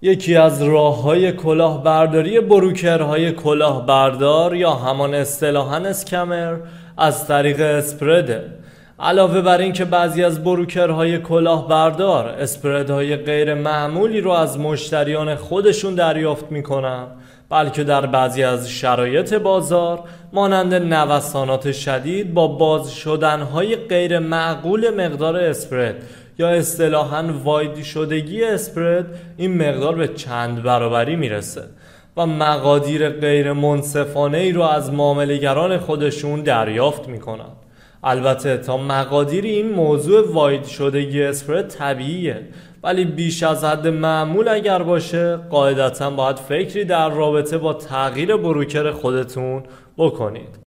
یکی از راه‌های کلاهبرداری بروکرهای کلاهبردار یا همان اصطلاحاً اسکمر از طریق اسپرده. علاوه بر این که بعضی از بروکرهای کلاهبردار اسپردهای غیر معمولی رو از مشتریان خودشون دریافت میکنن، بلکه در بعضی از شرایط بازار مانند نوسانات شدید با باز شدنهای غیر معقول مقدار اسپرد یا اصطلاحاً واید شدگی اسپرد این مقدار به چند برابری میرسه و مقادیر غیر منصفانه ای رو از معامله‌گران خودشون دریافت میکنن. البته تا مقادیر این موضوع واید شدگی اسپرد طبیعیه، ولی بیش از حد معمول اگر باشه قاعدتاً باید فکری در رابطه با تغییر بروکر خودتون بکنید.